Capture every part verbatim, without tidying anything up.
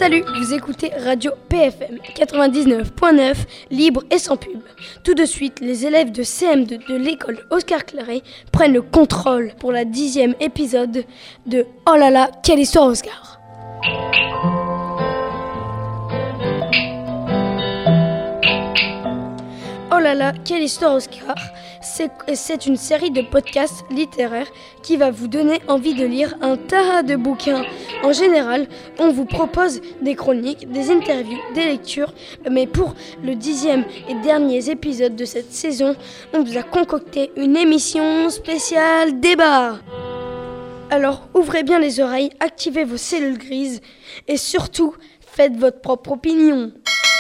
Salut, vous écoutez Radio P F M quatre-vingt-dix-neuf point neuf, libre et sans pub. Tout de suite, les élèves de C M deux de l'école Oscar Claret prennent le contrôle pour la dixième épisode de Oh là là, quelle histoire Oscar. Oh là là, quelle histoire Oscar. C'est, c'est une série de podcasts littéraires qui va vous donner envie de lire un tas de bouquins. En général, on vous propose des chroniques, des interviews, des lectures. Mais pour le dixième et dernier épisode de cette saison, on vous a concocté une émission spéciale débat. Alors ouvrez bien les oreilles, activez vos cellules grises et surtout, faites votre propre opinion.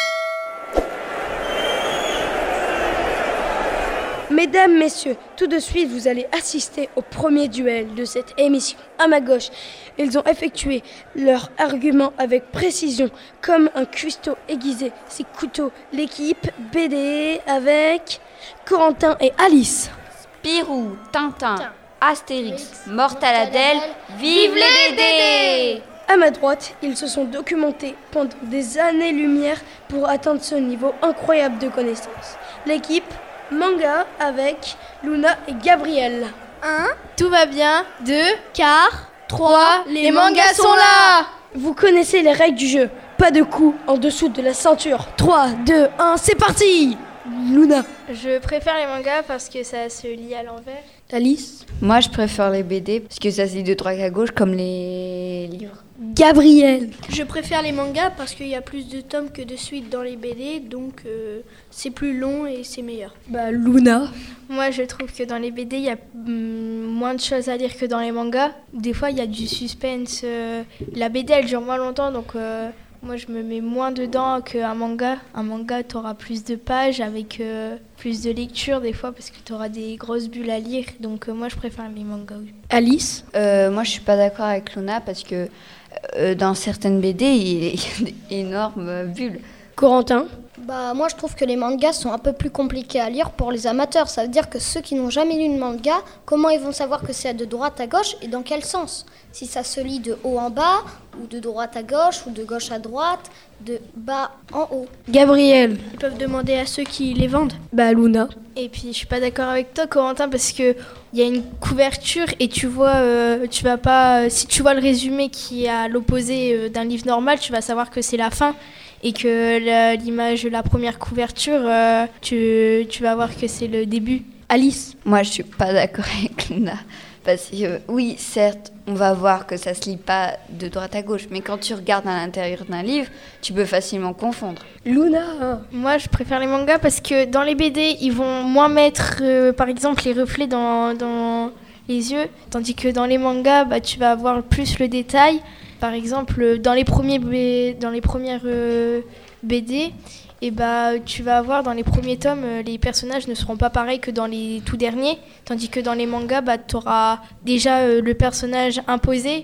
Mesdames, messieurs, tout de suite, vous allez assister au premier duel de cette émission. À ma gauche, ils ont effectué leurs arguments avec précision, comme un cuistot aiguisé. Ses couteaux, l'équipe B D avec Corentin et Alice. Spirou, Tintin, Astérix, Mortaladelle, vive les Dédés! À ma droite, ils se sont documentés pendant des années-lumière pour atteindre ce niveau incroyable de connaissances. L'équipe Manga avec Luna et Gabriel. un. Tout va bien. deux. Car. trois. Les, les mangas sont là. Vous connaissez les règles du jeu. Pas de coups en dessous de la ceinture. trois, deux, un, c'est parti. Luna. Je préfère les mangas parce que ça se lit à l'envers. Alice. Moi, je préfère les B D parce que ça se lit de droite à gauche comme les livres. Gabriel. Je préfère les mangas parce qu'il y a plus de tomes que de suites dans les B D, donc euh, c'est plus long et c'est meilleur. Bah Luna. Moi je trouve que dans les B D il y a mm, moins de choses à lire que dans les mangas. Des fois il y a du suspense. Euh, la B D elle dure moins longtemps donc euh, moi je me mets moins dedans qu'un manga. Un manga t'auras plus de pages avec euh, plus de lecture des fois parce que t'auras des grosses bulles à lire. Donc euh, moi je préfère les mangas. Oui. Alice. Euh, moi je suis pas d'accord avec Luna parce que Euh, dans certaines B D, il y a des énormes bulles. Corentin. Bah moi je trouve que les mangas sont un peu plus compliqués à lire pour les amateurs. Ça veut dire que ceux qui n'ont jamais lu de manga, comment ils vont savoir que c'est de droite à gauche et dans quel sens? Si ça se lit de haut en bas, ou de droite à gauche, ou de gauche à droite, de bas en haut. Gabriel. Ils peuvent demander à ceux qui les vendent. Bah Luna. Et puis je suis pas d'accord avec toi Corentin parce que il y a une couverture et tu vois euh, tu vas pas si tu vois le résumé qui est à l'opposé euh, d'un livre normal, tu vas savoir que c'est la fin et que la, l'image de la première couverture euh, tu tu vas voir que c'est le début. Alice. Moi, je suis pas d'accord avec Luna. Parce que euh, oui, certes, on va voir que ça se lit pas de droite à gauche, mais quand tu regardes à l'intérieur d'un livre, tu peux facilement confondre. Luna. Moi, je préfère les mangas parce que dans les B D, ils vont moins mettre, euh, par exemple, les reflets dans, dans les yeux, tandis que dans les mangas, bah, tu vas avoir plus le détail. Par exemple, dans les premiers B... dans les premières euh, B D, et bah, tu vas avoir dans les premiers tomes, euh, les personnages ne seront pas pareils que dans les tout derniers, tandis que dans les mangas, bah, tu auras déjà euh, le personnage imposé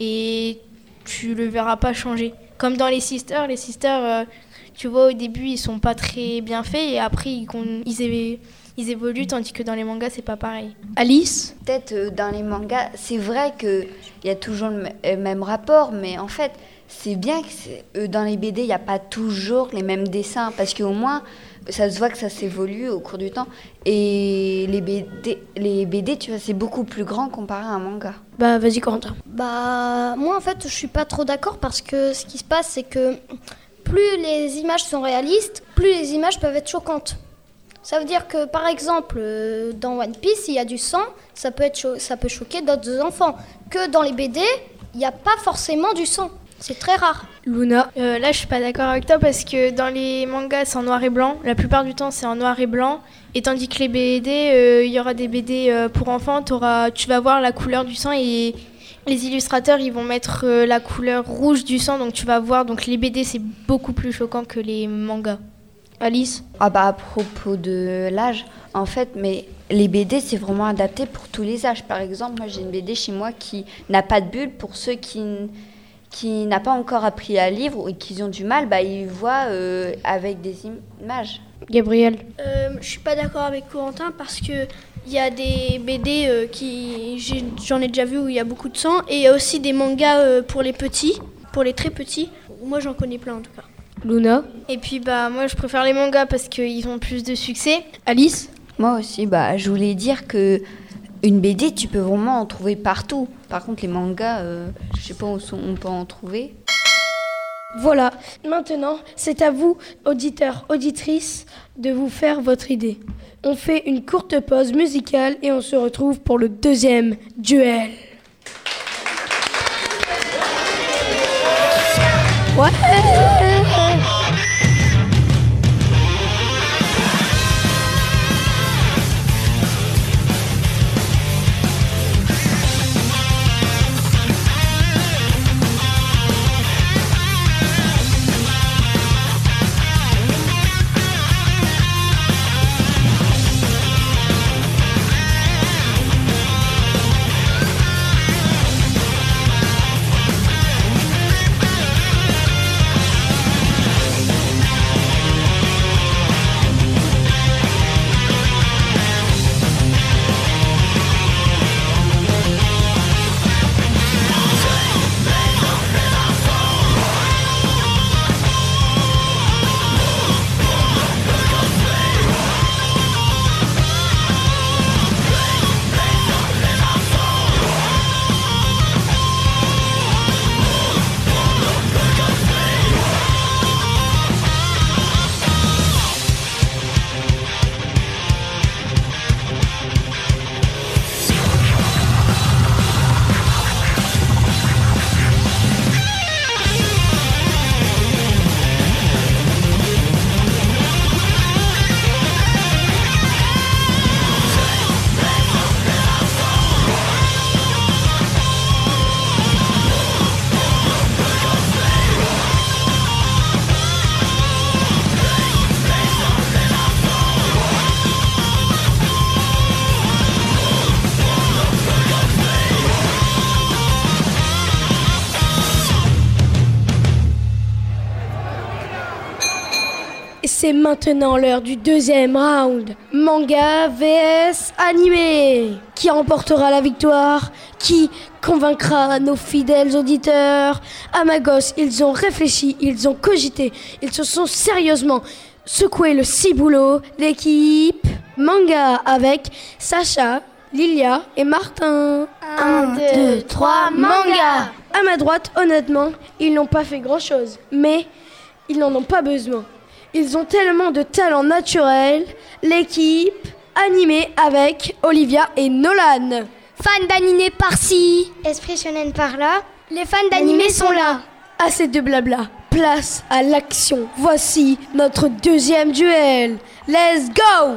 et tu le verras pas changer. Comme dans les Sisters, les Sisters, euh, tu vois, au début, ils sont pas très bien faits et après, ils, ils, é... ils évoluent, tandis que dans les mangas, c'est pas pareil. Alice. Peut-être euh, dans les mangas, c'est vrai qu'il y a toujours le m- même rapport, mais en fait, c'est bien que c'est, euh, dans les B D, il n'y a pas toujours les mêmes dessins, parce qu'au moins, ça se voit que ça s'évolue au cours du temps. Et les B D, les B D tu vois, c'est beaucoup plus grand comparé à un manga. Bah vas-y Corentin. Bah moi en fait je suis pas trop d'accord parce que ce qui se passe c'est que plus les images sont réalistes, plus les images peuvent être choquantes. Ça veut dire que par exemple euh, dans One Piece il y a du sang, ça peut, être cho- ça peut choquer d'autres enfants. Que dans les B D, il n'y a pas forcément du sang. C'est très rare. Luna. Euh, là, je suis pas d'accord avec toi parce que dans les mangas, c'est en noir et blanc. La plupart du temps, c'est en noir et blanc. Et tandis que les B D, il euh, y aura des B D euh, pour enfants. T'auras, tu vas voir la couleur du sang et les illustrateurs, ils vont mettre euh, la couleur rouge du sang. Donc tu vas voir. Donc les B D, c'est beaucoup plus choquant que les mangas. Alice. Ah bah à propos de l'âge, en fait, mais les B D, c'est vraiment adapté pour tous les âges. Par exemple, moi, j'ai une B D chez moi qui n'a pas de bulle pour ceux qui... qui n'a pas encore appris à lire et qui ont du mal, bah, ils voient euh, avec des images. Gabriel. Euh, je suis pas d'accord avec Corentin parce que il y a des B D euh, qui j'ai, j'en ai déjà vu où il y a beaucoup de sang et il y a aussi des mangas euh, pour les petits, pour les très petits moi j'en connais plein en tout cas. Luna, Et puis bah moi je préfère les mangas parce qu'ils ont plus de succès. Alice, Moi aussi, bah, je voulais dire que une B D, tu peux vraiment en trouver partout. Par contre, les mangas, euh, je sais pas où sont- on peut en trouver. voilà. Maintenant, c'est à vous, auditeurs, auditrices, de vous faire votre idée. On fait une courte pause musicale et on se retrouve pour le deuxième duel. Ouais. C'est maintenant l'heure du deuxième round. Manga vs animé. Qui remportera la victoire? Qui convaincra nos fidèles auditeurs? Amagos, ils ont réfléchi, ils ont cogité, ils se sont sérieusement secoué le ciboulot. L'équipe manga avec Sacha, Lilia et Martin. Un, deux, trois, manga. À ma droite, honnêtement, ils n'ont pas fait grand-chose, mais ils n'en ont pas besoin. Ils ont tellement de talent naturel. L'équipe animée avec Olivia et Nolan. Fans d'animé par-ci, esprit shonen par-là, les fans d'animé sont là. Assez de blabla, place à l'action. Voici notre deuxième duel. Let's go!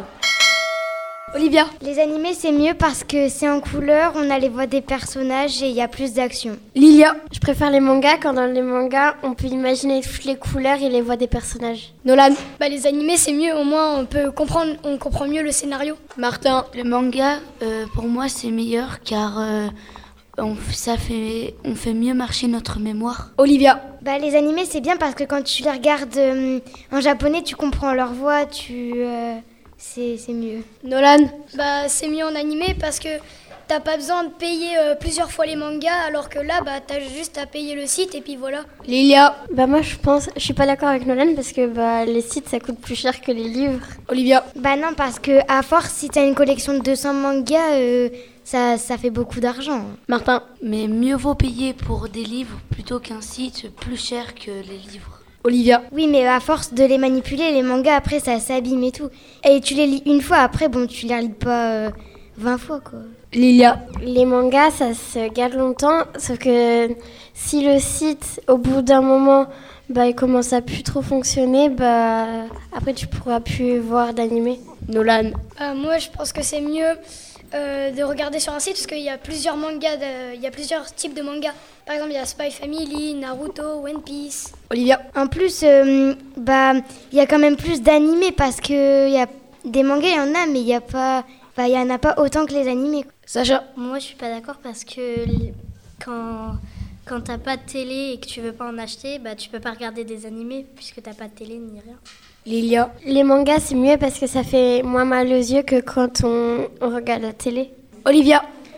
Olivia, Les animés c'est mieux parce que c'est en couleur, on a les voix des personnages et il y a plus d'action. Lilia, Je préfère les mangas quand dans les mangas on peut imaginer toutes les couleurs et les voix des personnages. Nolan, Bah les animés c'est mieux, au moins on peut comprendre, on comprend mieux le scénario. Martin, Le manga, euh, pour moi, c'est meilleur car euh, on, ça fait, on fait mieux marcher notre mémoire. Olivia, Bah les animés c'est bien parce que quand tu les regardes euh, en japonais tu comprends leur voix, tu euh, c'est c'est mieux. Nolan, Bah c'est mieux en animé parce que t'as pas besoin de payer euh, plusieurs fois les mangas alors que là bah t'as juste à payer le site et puis voilà. Lilia, Bah moi je pense, je suis pas d'accord avec Nolan parce que bah les sites ça coûte plus cher que les livres. Olivia, Bah non parce que à force si t'as une collection de deux cents mangas euh, ça, ça fait beaucoup d'argent. Martin, Mais mieux vaut payer pour des livres plutôt qu'un site plus cher que les livres. Olivia, Oui mais à force de les manipuler les mangas après ça s'abîme et tout. Et tu les lis une fois après bon tu les relis pas euh, vingt fois quoi. Lilia, Les mangas ça se garde longtemps sauf que si le site au bout d'un moment bah il commence à plus trop fonctionner bah après tu pourras plus voir d'animé. Nolan, Euh, moi je pense que c'est mieux euh, de regarder sur un site parce qu'il y a plusieurs mangas, de- il y a plusieurs types de mangas. Par exemple il y a Spy Family, Naruto, One Piece. Olivia, En plus euh, bah il y a quand même plus d'animés parce que il y a des mangas il y en a mais il y a pas bah il y en a pas autant que les animés. Sacha, Moi, je suis pas d'accord parce que l- quand, quand t'as pas de télé et que tu veux pas en acheter, bah tu peux pas regarder des animés puisque t'as pas de télé ni rien. Lilia, Les mangas c'est mieux parce que ça fait moins mal aux yeux que quand on, on regarde la télé. Olivia,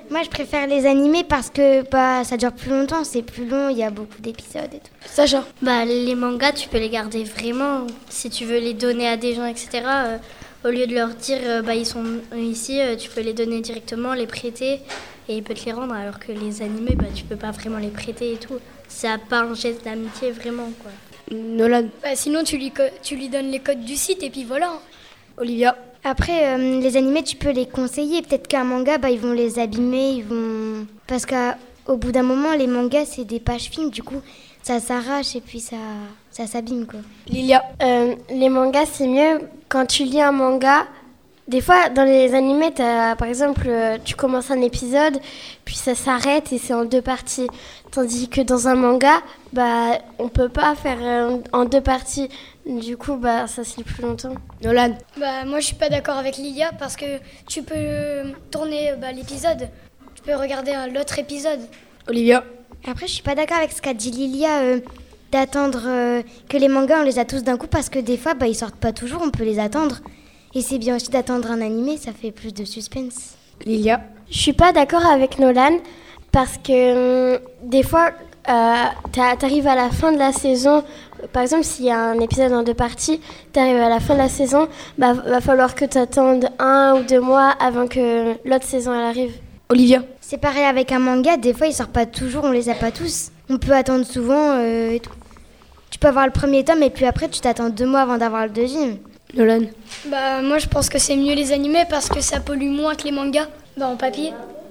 Moi, je préfère les animés parce que bah, ça dure plus longtemps, c'est plus long, il y a beaucoup d'épisodes et tout. Sacha? Bah, les mangas, tu peux les garder vraiment. Si tu veux les donner à des gens, et cetera, euh, au lieu de leur dire, euh, bah, ils sont ici, euh, tu peux les donner directement, les prêter, et ils peuvent te les rendre. Alors que les animés, bah, tu peux pas vraiment les prêter et tout. C'est à part un geste d'amitié, vraiment, quoi. Nolan? Bah, sinon, tu lui, co- tu lui donnes les codes du site et puis voilà. Olivia? Après, euh, les animés, tu peux les conseiller. Peut-être qu'un manga, bah, ils vont les abîmer, ils vont... Parce qu'au bout d'un moment, les mangas, c'est des pages films, du coup, ça s'arrache et puis ça, ça s'abîme, quoi. Lilia? Euh, les mangas, c'est mieux quand tu lis un manga. Des fois, dans les animés, t'as, par exemple, euh, tu commences un épisode, puis ça s'arrête et c'est en deux parties. Tandis que dans un manga, bah, on peut pas faire euh, en deux parties. Du coup, bah, ça se lit plus longtemps. Nolan? Bah, moi, je suis pas d'accord avec Lilia parce que tu peux euh, tourner bah, l'épisode. Tu peux regarder euh, l'autre épisode. Olivia? Après, je suis pas d'accord avec ce qu'a dit Lilia, euh, d'attendre euh, que les mangas, on les a tous d'un coup, parce que des fois, bah, ils sortent pas toujours, on peut les attendre. Et c'est bien aussi d'attendre un animé, ça fait plus de suspense. Lilia? Je suis pas d'accord avec Nolan parce que hum, des fois, euh, t'a- t'arrives à la fin de la saison. Par exemple, s'il y a un épisode en deux parties, t'arrives à la fin de la saison, bah va falloir que t'attendes un ou deux mois avant que l'autre saison elle arrive. Olivia? C'est pareil avec un manga, des fois, ils sortent pas toujours, on les a pas tous. On peut attendre souvent euh, et tout. Tu peux avoir le premier tome et puis après, tu t'attends deux mois avant d'avoir le deuxième. Nolan? Bah, moi, je pense que c'est mieux les animés parce que ça pollue moins que les mangas. Bah, en papier.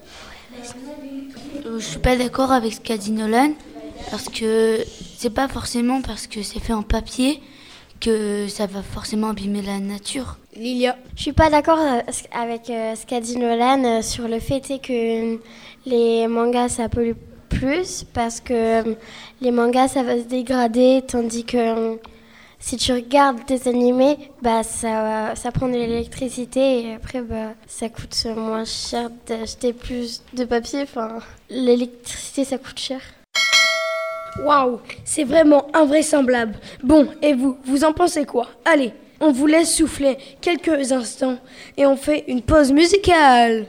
Euh, Je suis pas d'accord avec ce qu'a dit Nolan, parce que c'est pas forcément parce que c'est fait en papier que ça va forcément abîmer la nature. Lilia? Je suis pas d'accord euh, avec euh, ce qu'a dit Nolan euh, sur le fait est que euh, les mangas ça pollue plus parce que euh, les mangas ça va se dégrader tandis que euh, si tu regardes des animés, bah ça, ça prend de l'électricité et après bah ça coûte moins cher d'acheter plus de papier. Enfin, l'électricité ça coûte cher. Waouh, c'est vraiment invraisemblable. Bon, et vous, vous en pensez quoi? Allez, on vous laisse souffler quelques instants et on fait une pause musicale.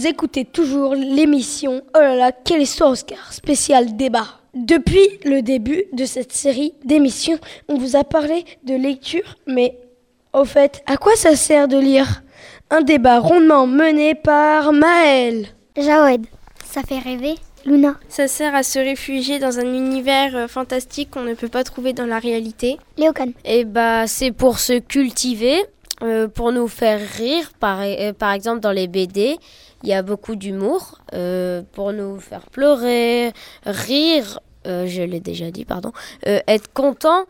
Vous écoutez toujours l'émission Oh là là, quelle histoire Oscar, spécial débat. Depuis le début de cette série d'émissions, on vous a parlé de lecture, mais au fait, à quoi ça sert de lire ? Un débat rondement mené par Maëlle. Jawed, ça fait rêver. Luna. Ça sert à se réfugier dans un univers euh, fantastique qu'on ne peut pas trouver dans la réalité. Léocan. Et bah, c'est pour se cultiver, euh, pour nous faire rire. Par, euh, par exemple, dans les B D, il y a beaucoup d'humour, euh, pour nous faire pleurer, rire, euh, je l'ai déjà dit, pardon, euh, être content.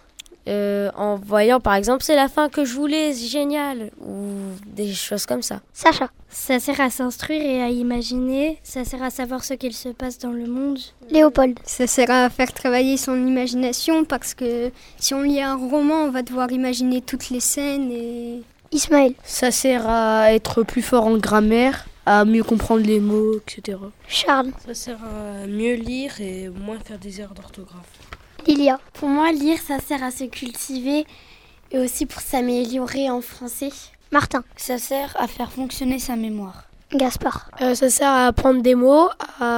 Euh, en voyant par exemple c'est la fin que je voulais, c'est génial, ou des choses comme ça. Sacha. Ça sert à s'instruire et à imaginer, ça sert à savoir ce qu'il se passe dans le monde. Léopold. Ça sert à faire travailler son imagination parce que si on lit un roman, on va devoir imaginer toutes les scènes et... Ismaël. Ça sert à être plus fort en grammaire, à mieux comprendre les mots, et cetera. Charles. Ça sert à mieux lire et moins faire des erreurs d'orthographe. Lilia. Pour moi, lire, ça sert à se cultiver et aussi pour s'améliorer en français. Martin. Ça sert à faire fonctionner sa mémoire. Gaspard. Euh, ça sert à apprendre des mots,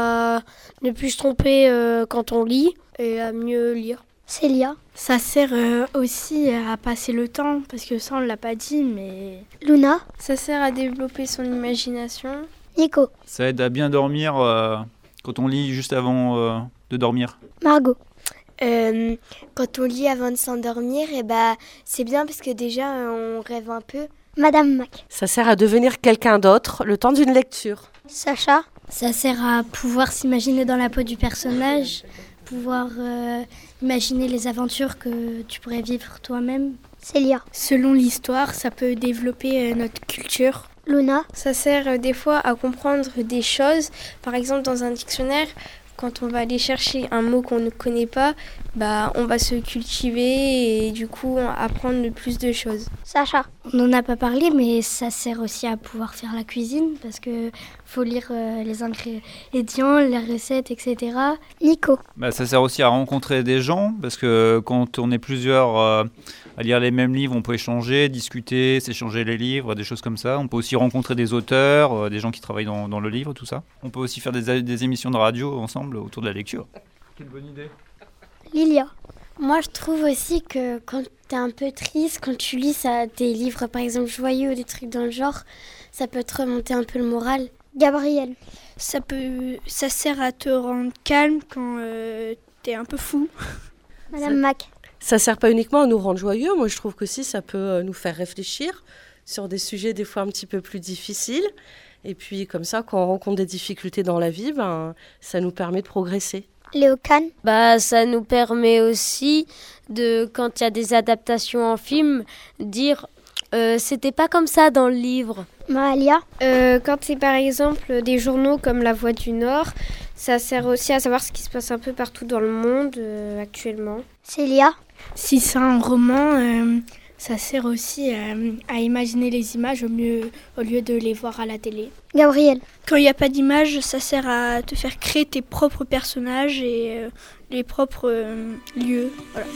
à ne plus se tromper euh, quand on lit et à mieux lire. Célia. Ça sert euh, aussi à passer le temps, parce que ça on l'a pas dit, mais... Luna. Ça sert à développer son imagination. Nico. Ça aide à bien dormir euh, quand on lit juste avant euh, de dormir. Margot. Euh, quand on lit avant de s'endormir, et bah, c'est bien parce que déjà on rêve un peu. Madame Mac. Ça sert à devenir quelqu'un d'autre le temps d'une lecture. Sacha. Ça sert à pouvoir s'imaginer dans la peau du personnage, pouvoir euh, imaginer les aventures que tu pourrais vivre toi-même. Célia. Selon l'histoire, ça peut développer euh, notre culture. Luna. Ça sert euh, des fois à comprendre des choses. Par exemple, dans un dictionnaire, quand on va aller chercher un mot qu'on ne connaît pas, bah, on va se cultiver et du coup apprendre le plus de choses. Sacha. On n'en a pas parlé, mais ça sert aussi à pouvoir faire la cuisine parce qu'il faut lire euh, les ingrédients, les recettes, et cetera. Nico. Bah, ça sert aussi à rencontrer des gens parce que quand on est plusieurs euh, à lire les mêmes livres, on peut échanger, discuter, s'échanger les livres, des choses comme ça. On peut aussi rencontrer des auteurs, euh, des gens qui travaillent dans, dans le livre, tout ça. On peut aussi faire des, des émissions de radio ensemble autour de la lecture. Quelle bonne idée. Lilia. Moi, je trouve aussi que quand t'es un peu triste, quand tu lis ça, des livres, par exemple, joyeux ou des trucs dans le genre, ça peut te remonter un peu le moral. Gabriel. Ça, peut, ça sert à te rendre calme quand euh, t'es un peu fou. Madame ça, Mac. Ça sert pas uniquement à nous rendre joyeux, moi je trouve que si ça peut nous faire réfléchir sur des sujets des fois un petit peu plus difficiles. Et puis comme ça, quand on rencontre des difficultés dans la vie, ben, ça nous permet de progresser. Léocan. Bah, ça nous permet aussi, de, quand il y a des adaptations en film, dire euh, c'était pas comme ça dans le livre. Mahalia. Euh, quand c'est par exemple des journaux comme La Voix du Nord, ça sert aussi à savoir ce qui se passe un peu partout dans le monde euh, actuellement. Célia. Si c'est un roman, euh, ça sert aussi euh, à imaginer les images au, mieux, au lieu de les voir à la télé. Gabriel. Quand il n'y a pas d'image, ça sert à te faire créer tes propres personnages et euh, les propres euh, lieux. Voilà.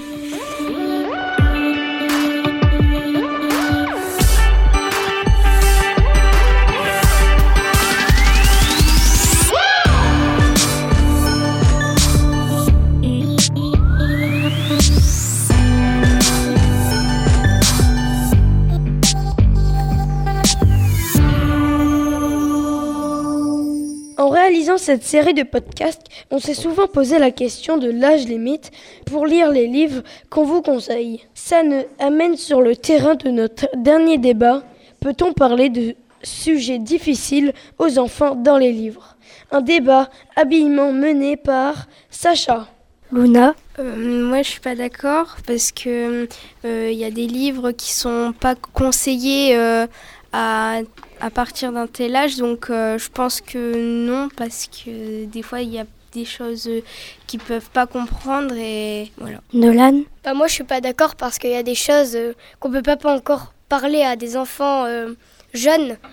En réalisant cette série de podcasts, on s'est souvent posé la question de l'âge limite pour lire les livres qu'on vous conseille. Ça nous amène sur le terrain de notre dernier débat. Peut-on parler de sujets difficiles aux enfants dans les livres ? Un débat habilement mené par Sacha. Luna. Euh, moi, je suis pas d'accord parce que il euh, y a des livres qui sont pas conseillés euh, à à partir d'un tel âge, donc euh, je pense que non, parce que des fois il y a des choses euh, qu'ils peuvent pas comprendre et voilà. Nolan. Bah moi je suis pas d'accord parce qu'il y a des choses euh, qu'on peut pas, pas encore parler à des enfants euh, jeunes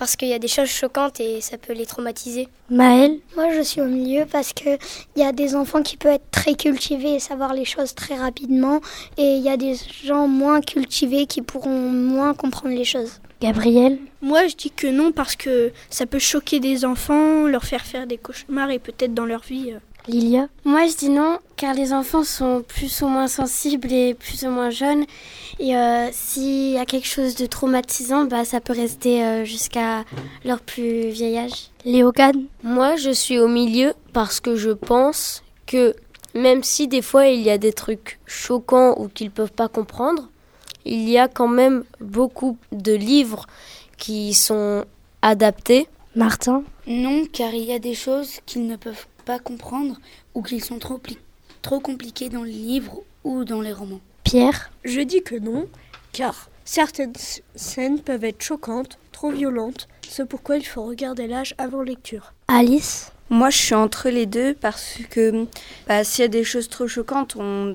parce qu'il y a des choses choquantes et ça peut les traumatiser. Maëlle? Moi, je suis au milieu parce qu'il y a des enfants qui peuvent être très cultivés et savoir les choses très rapidement. Et il y a des gens moins cultivés qui pourront moins comprendre les choses. Gabriel? Moi, je dis que non parce que ça peut choquer des enfants, leur faire faire des cauchemars et peut-être dans leur vie... Euh... Lilia? Moi, je dis non, car les enfants sont plus ou moins sensibles et plus ou moins jeunes. Et euh, s'il y a quelque chose de traumatisant, bah, ça peut rester euh, jusqu'à leur plus vieil âge. Léogane? Moi, je suis au milieu parce que je pense que même si des fois il y a des trucs choquants ou qu'ils ne peuvent pas comprendre, il y a quand même beaucoup de livres qui sont adaptés. Martin? Non, car il y a des choses qu'ils ne peuvent pas comprendre ou qu'ils sont trop, pli- trop compliqués dans les livres ou dans les romans. Pierre? Je dis que non, car certaines scènes peuvent être choquantes, trop violentes, c'est pourquoi il faut regarder l'âge avant lecture. Alice? Moi, je suis entre les deux parce que bah, s'il y a des choses trop choquantes, on,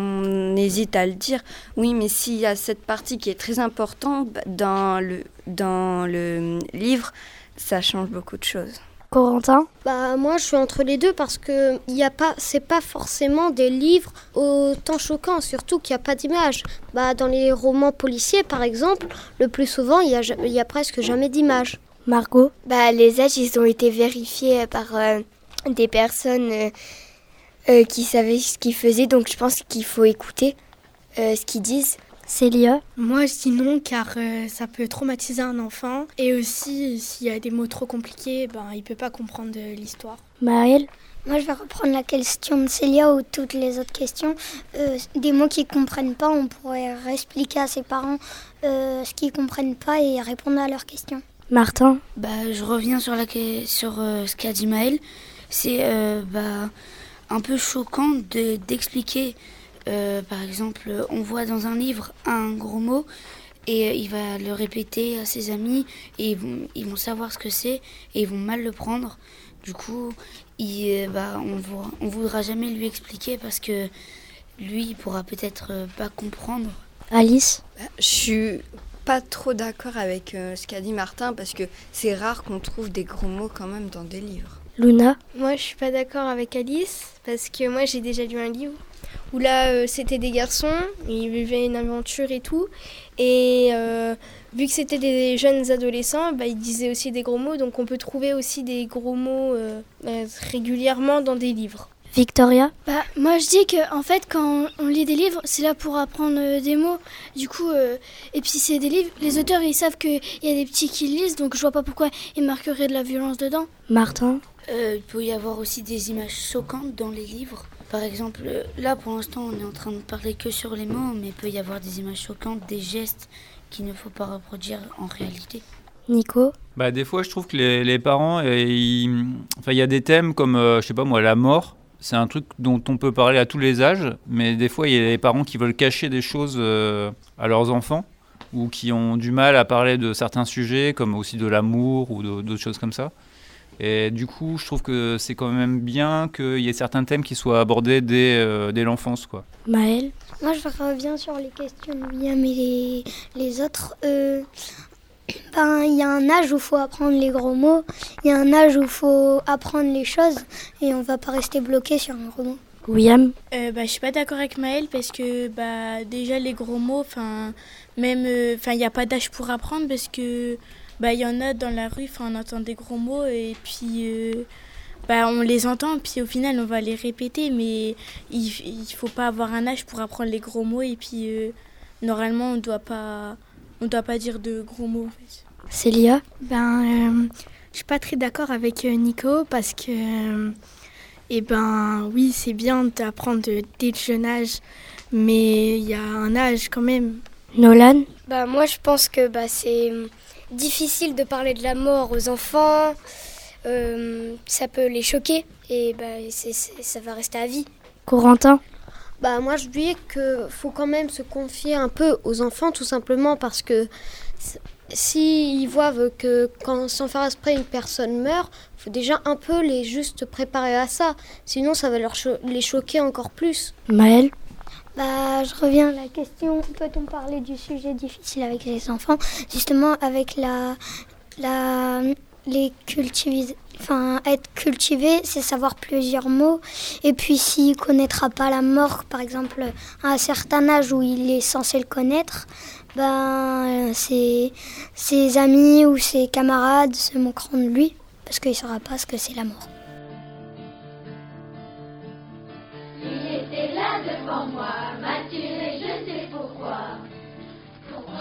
on hésite à le dire. Oui, mais s'il y a cette partie qui est très importante bah, dans, le, dans le livre, ça change beaucoup de choses. Corentin? Bah moi je suis entre les deux parce que y a pas, c'est pas forcément des livres autant choquants, surtout qu'il n'y a pas d'image. Bah dans les romans policiers par exemple, le plus souvent il y a, il y a presque jamais d'image. Margot? Bah les âges ils ont été vérifiés par euh, des personnes euh, euh, qui savaient ce qu'ils faisaient, donc je pense qu'il faut écouter euh, ce qu'ils disent. Célia? Moi, je dis non, car euh, ça peut traumatiser un enfant. Et aussi, s'il y a des mots trop compliqués, ben, il ne peut pas comprendre euh, l'histoire. Maëlle? Moi, je vais reprendre la question de Célia ou toutes les autres questions. Euh, des mots qu'ils ne comprennent pas, on pourrait réexpliquer à ses parents euh, ce qu'ils ne comprennent pas et répondre à leurs questions. Martin? Bah, je reviens sur, la, sur euh, ce qu'a dit Maëlle. C'est euh, bah, un peu choquant de, d'expliquer... Euh, par exemple, on voit dans un livre un gros mot et euh, il va le répéter à ses amis et ils vont, ils vont savoir ce que c'est et ils vont mal le prendre. Du coup, il, euh, bah, on voit, on voudra jamais lui expliquer parce que lui, il pourra peut-être euh, pas comprendre. Alice? Bah, je suis pas trop d'accord avec euh, ce qu'a dit Martin parce que c'est rare qu'on trouve des gros mots quand même dans des livres. Luna? Moi, je suis pas d'accord avec Alice parce que moi, j'ai déjà lu un livre où là, euh, c'était des garçons, ils vivaient une aventure et tout. Et euh, vu que c'était des jeunes adolescents, bah, ils disaient aussi des gros mots. Donc on peut trouver aussi des gros mots euh, euh, régulièrement dans des livres. Victoria? Bah, moi je dis que en fait quand on lit des livres, c'est là pour apprendre euh, des mots. Du coup, euh, et puis c'est des livres, les auteurs ils savent qu'il y a des petits qui lisent, donc je vois pas pourquoi ils marqueraient de la violence dedans. Martin? Euh, il peut y avoir aussi des images choquantes dans les livres. Par exemple, là pour l'instant on est en train de parler que sur les mots, mais il peut y avoir des images choquantes, des gestes qu'il ne faut pas reproduire en réalité. Nico? Bah, des fois je trouve que les, les parents, euh, ils... enfin, il y a des thèmes comme, euh, je sais pas moi, la mort. C'est un truc dont on peut parler à tous les âges, mais des fois il y a des parents qui veulent cacher des choses euh, à leurs enfants ou qui ont du mal à parler de certains sujets, comme aussi de l'amour ou de, d'autres choses comme ça. Et du coup, je trouve que c'est quand même bien qu'il y ait certains thèmes qui soient abordés dès, euh, dès l'enfance, quoi. Maëlle? Moi je reviens sur les questions de William et les, les autres. Euh, ben, il y a un âge où il faut apprendre les gros mots, il y a un âge où il faut apprendre les choses et on va pas rester bloqué sur un gros mot. William? euh, bah, Je suis pas d'accord avec Maëlle parce que bah, déjà les gros mots, même, il euh, n'y a pas d'âge pour apprendre parce que bah, y en a dans la rue, on entend des gros mots et puis euh, bah, on les entend, puis au final on va les répéter, mais il ne faut pas avoir un âge pour apprendre les gros mots et puis euh, normalement on doit pas, on doit pas dire de gros mots. En fait. Célia? Ben, euh, je suis pas très d'accord avec euh, Nico parce que, euh, eh ben, oui, c'est bien d'apprendre dès le jeune âge, mais il y a un âge quand même. Nolan? Bah moi je pense que bah, c'est difficile de parler de la mort aux enfants, euh, ça peut les choquer et bah, c'est, c'est, ça va rester à vie. Corentin? Bah moi je dis qu'il faut quand même se confier un peu aux enfants tout simplement parce que s'ils voient que quand sans faire exprès une personne meurt, il faut déjà un peu les juste préparer à ça, sinon ça va leur cho- les choquer encore plus. Maëlle? Bah, je reviens à la question, peut-on parler du sujet difficile avec les enfants? Justement, avec la, La, les cultiver, enfin, être cultivé, c'est savoir plusieurs mots. Et puis s'il ne connaîtra pas la mort, par exemple, à un certain âge où il est censé le connaître, ben, ses, ses amis ou ses camarades se moqueront de lui parce qu'il ne saura pas ce que c'est la mort. Il était là devant moi, maturé, je sais pourquoi. Pourquoi ?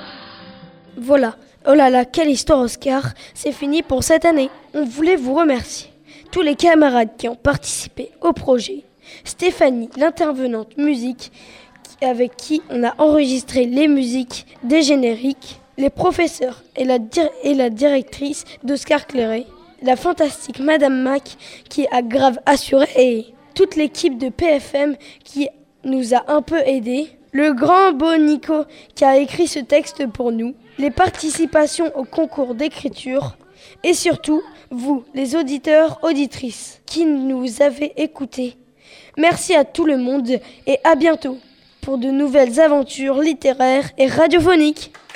Voilà, oh là là, quelle histoire Oscar, c'est fini pour cette année. On voulait vous remercier, tous les camarades qui ont participé au projet, Stéphanie, l'intervenante musique, avec qui on a enregistré les musiques des génériques, les professeurs et la, dir- et la directrice d'Oscar Clairet, la fantastique Madame Mac qui a grave assuré et toute l'équipe de P F M qui nous a un peu aidés, le grand beau Nico qui a écrit ce texte pour nous, les participations au concours d'écriture et surtout vous, les auditeurs, auditrices qui nous avez écoutés. Merci à tout le monde et à bientôt pour de nouvelles aventures littéraires et radiophoniques.